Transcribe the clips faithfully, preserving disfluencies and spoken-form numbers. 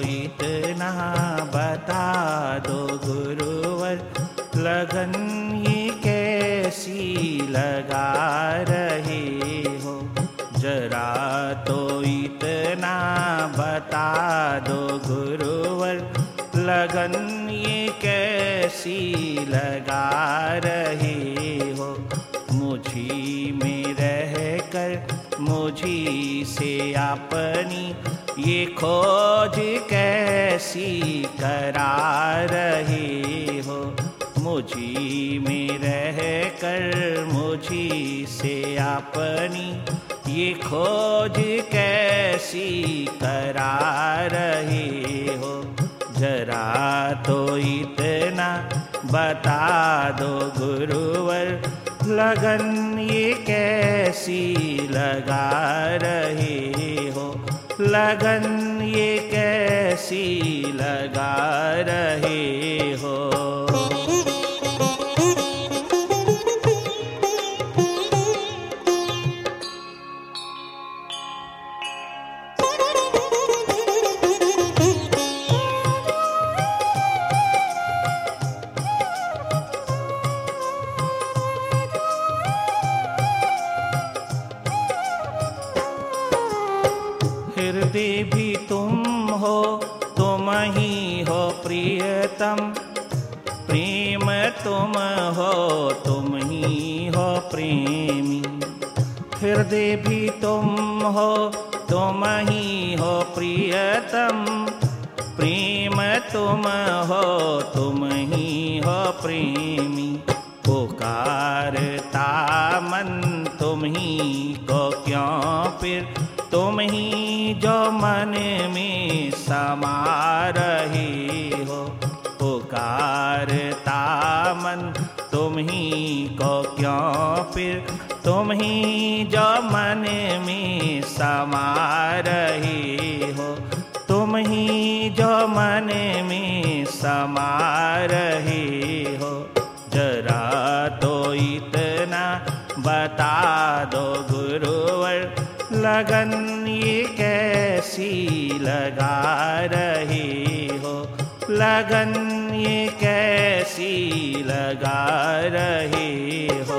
इतना बता दो गुरुवर, लगन ये कैसी लगा रहे हो। जरा तो इतना बता दो गुरुवर, लगन ये कैसी लगा रहे हो। मुझी में रह कर मुझी से अपनी ये खोज कैसी करा रहे हो। मुझी में रह कर मुझी से अपनी ये खोज कैसी करा रहे हो। जरा तो इतना बता दो गुरुवर, लगन ये कैसी लगा रहे हो। लगन ये कैसी लगा रहे हो। हृदय भी तुम हो, तुम ही हो प्रियतम। प्रेम तुम हो, तुम ही हो प्रेमी। हृदय भी तुम हो, तुम ही हो प्रियतम। प्रेम तुम हो, तुम ही हो प्रेमी। पुकारता मन तुम ही को क्यों फिर, तुम ही जो मन में समा रहे हो। पुकारता मन तुम ही को क्यों फिर, तुम ही जो मन में समा रहे हो। तुम ही जो मन में समा रहे हो। जरा तो इतना बता दो गुरुवर, लगन ये कैसी लगा रहे हो। लगन ये कैसी लगा रहे हो।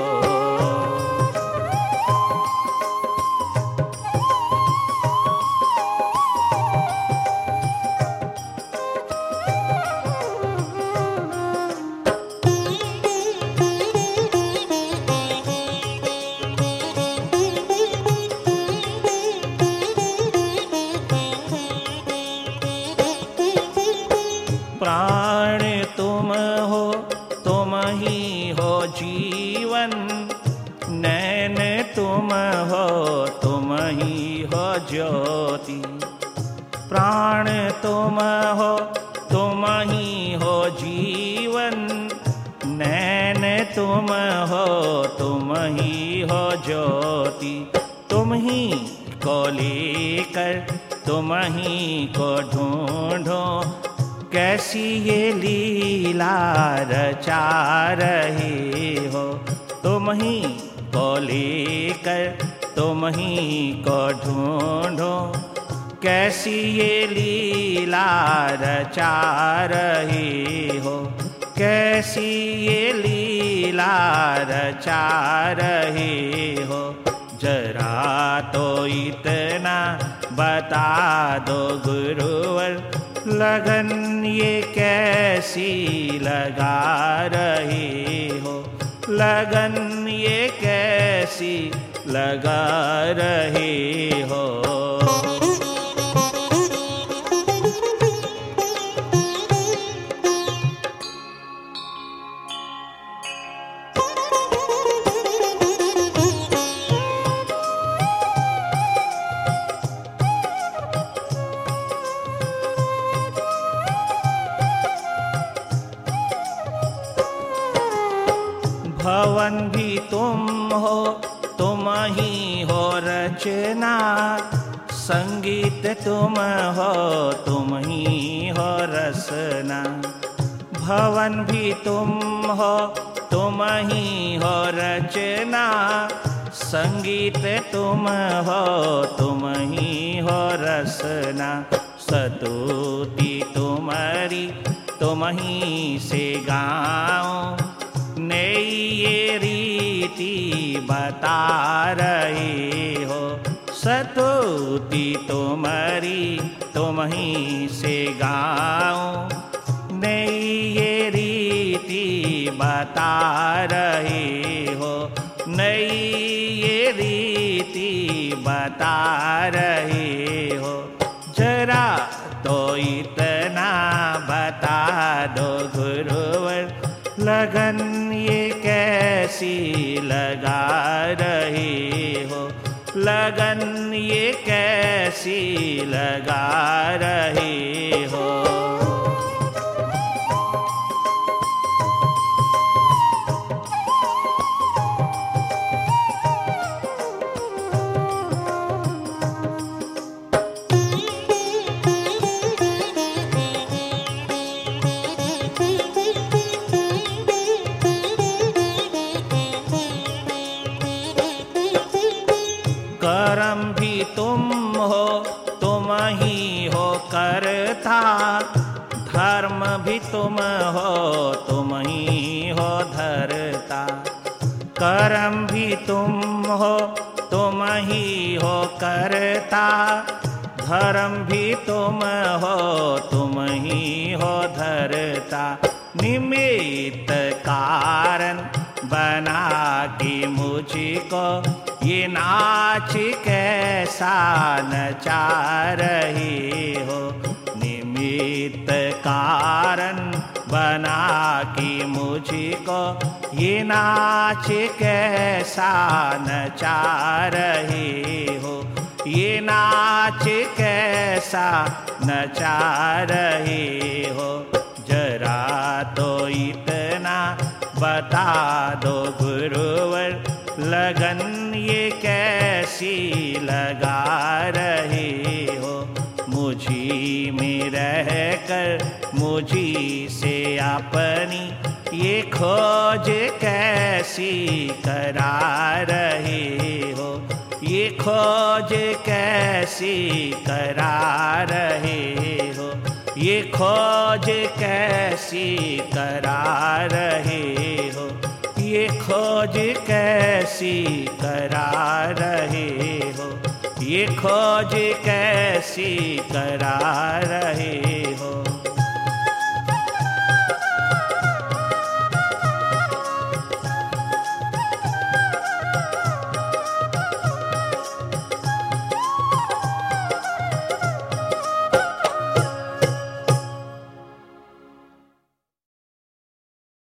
प्राण तुम हो, तुम ही हो जीवन। नैन तुम हो, तुम ही हो ज्योति। प्राण तुम हो, तुम ही हो जीवन। नैन तुम हो, तुम ही हो ज्योति। तुम ही को लेकर तुम ही को ढूंढो, कैसी ये लीला रचा रहे हो। तुम ही को लेकर तुम ही को ढूंढो, कैसी ये लीला रचा रहे हो। कैसी ये लीला रचा रहे हो। जरा तो इतना बता दो गुरुवर, लगन ये कैसी लगा रहे हो। लगन ये कैसी लगा रहे हो। भवन भी तुम हो, तुम ही हो रचना। संगीत तुम हो, तुम ही हो रसना। भवन भी तुम हो, तुम ही हो रचना। संगीत तुम हो, तुम ही हो रसना। स्तुति तुम्हारी तुम ही से गाऊं, नई ये रीति बता रहे हो। स्तुति तुम्हारी तुम ही से गाऊं, नई ये रीति बता रहे हो। नई ये रीति बता रहे हो। जरा तो इतना बता दो गुरुवर, लगन ये कैसी लगा रहे हो। लगन ये कैसी लगा रहे हो। कर्म भी तुम हो, तुम ही हो करता। धर्म भी तुम हो, तुम ही हो धरता। कर्म भी तुम हो, तुम ही हो करता। धर्म भी तुम हो, तुम ही हो धरता। निमित्त कारण बना के मुझको ये नाच कैसा नचा रहे हो। निमित्त कारण बना के मुझको ये नाच कैसा नचा रहे हो। ये नाच कैसा नचा रहे हो। जरा तो इतना बता दो गुरुवर, लगन ये कैसी लगा रहे हो। मुझी में रह कर मुझी से अपनी ये खोज कैसी करा रहे हो। ये खोज कैसी करा रहे हो। ये खोज कैसी करा रहे हो। ये खोज कैसी करा रहे हो। ये खोज कैसी करा रहे